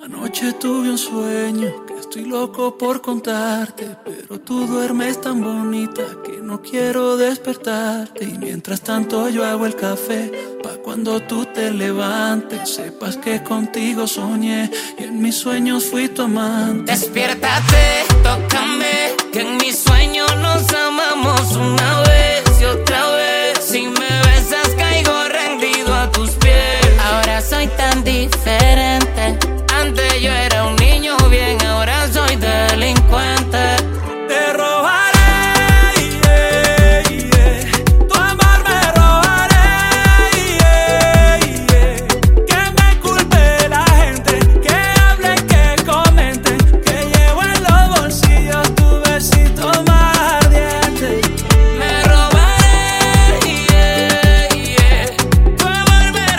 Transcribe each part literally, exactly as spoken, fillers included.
Anoche tuve un sueño que estoy loco por contarte, pero tú duermes tan bonita que no quiero despertarte. Y mientras tanto yo hago el café, pa' cuando tú te levantes sepas que contigo soñé y en mis sueños fui tu amante. Despiértate, tócame, que en mis sueños nos amamos una vez y otra vez. Si me besas caigo rendido a tus pies. Ahora soy tan diferente. Antes yo era un niño bien, ahora soy delincuente. Te robaré, yeah, yeah. Tu amor me robaré, yeah, yeah. Que me culpe la gente, que hablen, que comenten, que llevo en los bolsillos tu besito más ardiente. Me robaré, yeah, yeah. Tu amor me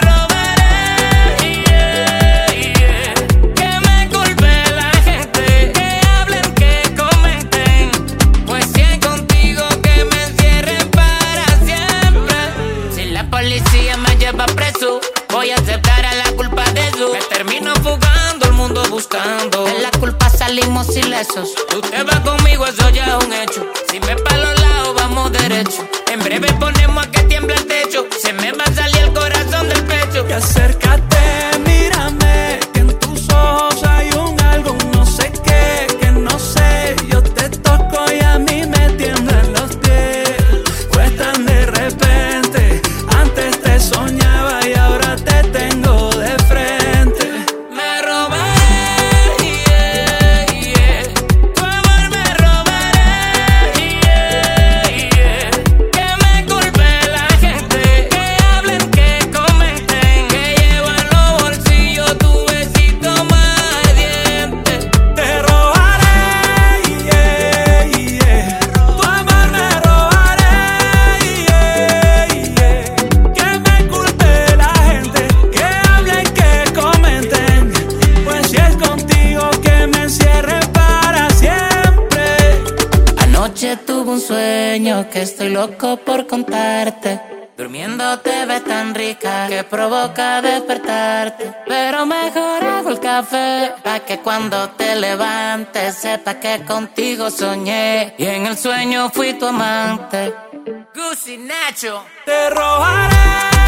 robaré, yeah, yeah. Que me culpe la gente, que hablen, que comenten. Pues si es contigo que me encierren para siempre. Si la policía me lleva preso, voy a aceptar a la culpa de eso. Me termino fugando, el mundo buscando. De la culpa salimos ilesos. Tú te vas conmigo, eso ya es un hecho. Si me pa' los lados, vamos derecho. En breve ponemos a que tiembla el techo. Se me va a salir el corazón del pecho. Y acércate, mírame, que en tus ojos hay un algo, un no sé qué, que no sé. Yo te toco y a mí me tiemblan los pies. Pues tan de repente, antes te soñaba y ahora te tengo de frente. Me robaré, yeah, yeah. Tu amor me robaré, yeah, yeah. Que me culpe la gente, que hablen, que comenten, que llevo en los bolsillos tu besito más ardiente. Te robaré, yeah, yeah. Tu amor me robaré, yeah, yeah. Que me culpe la gente, que hablen, que comenten. Pues si es contigo que me encierren para siempre. Anoche tuve un sueño que estoy loco por contarte. Durmiendo te ves tan rica que provoca despertarte. Pero mejor hago el café pa' que cuando te levantes sepas que contigo soñé y en el sueño fui tu amante. Gucci Nacho. Te robaré.